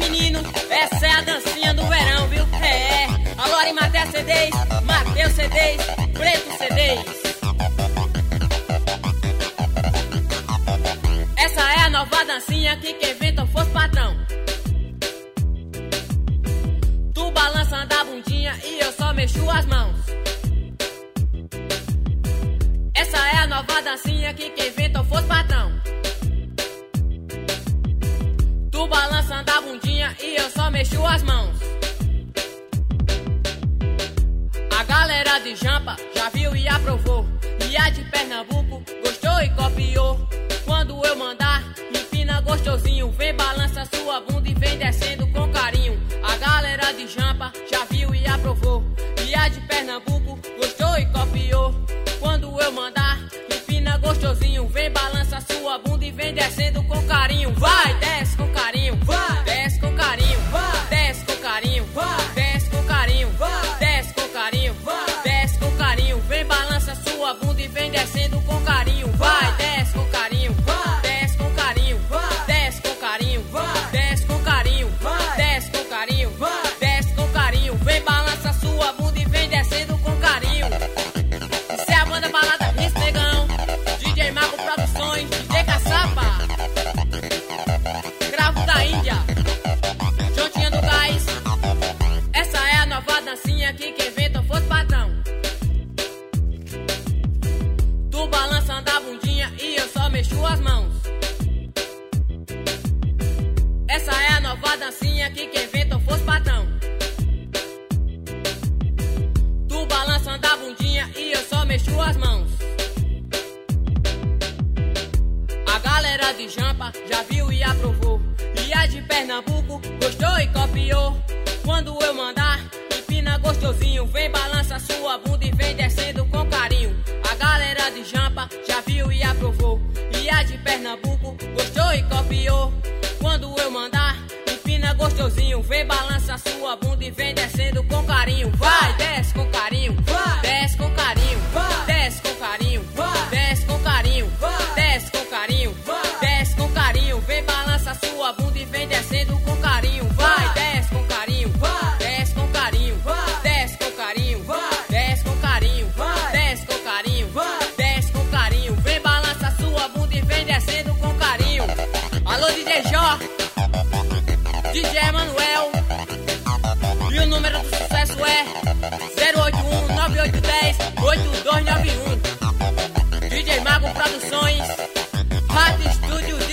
menino, essa é a dancinha do verão, viu? Alô, Arimatea CDs, Mateus CDs, Preto CDs. Essa é a nova dancinha que quem inventou fosse patrão. Tu balançando a bundinha e eu só mexo as mãos. Essa é a nova dancinha que quem inventou fosse patrão. Tu balançando a bundinha e eu só mexo as mãos. A galera de Jampa já viu e aprovou. E a de Pernambuco gostou e copiou. Quando eu mandar, empina gostosinho. Vem, balança sua bunda e vem descendo com carinho. A galera de Jampa já viu e aprovou. E a de Pernambuco gostou e copiou. Quando eu mandar, empina gostosinho. Vem, balança sua bunda e vem descendo com carinho. Vai, desce com carinho. Vai, desce com carinho. Vai, desce com carinho. Vai, desce com carinho. Vai, desce com carinho. Vai, desce com carinho. Vem, balança sua bunda e vem descendo com carinho. Vai, desce com carinho. Vai, desce com carinho. Vai, desce com carinho. Vai, desce com carinho. Vai, desce com carinho. Vai, desce com carinho. Vem, balança sua bunda e vem descendo com carinho. Isso é a banda balada Ristegão, DJ Mago Produções, DJ Caçapa, Cravo da Índia, Jontinha do Gás. Essa é a nova dancinha que quem inventou fosse patrão. Tu balançando a bundinha e eu só mexo as mãos. Essa é a nova dancinha que quem inventou fosse patrão. Tu balançando a bundinha e eu só mexo as mãos. A galera de Jampa já viu e aprovou. E a de Pernambuco gostou e copiou. Quando eu mandar, empina gostosinho. Vem, balança sua bunda e vem descendo com carinho. A galera de Jampa já viu e aprovou. E a de Pernambuco gostou e copiou. Quando eu mandar, empina gostosinho. Vem, balança sua bunda e vem descendo com carinho. Vai, desce com carinho. Vai, desce com carinho. Vai, desce com carinho. Vai, desce com carinho. Vai, desce com carinho. Vai, desce com carinho. Vem, balança sua bunda e vem descendo com carinho. Vai, desce com carinho. Vai, desce com carinho. Vai, desce com carinho. Vai, desce com carinho. Vai, desce com carinho. Vai, desce com carinho. Vem, balança sua bunda e vem descendo com carinho. Alô, DJ Jó, DJ Emanuel. E o número do sucesso é 081-9810-8291. DJ Mago Produções, Rádio Estúdio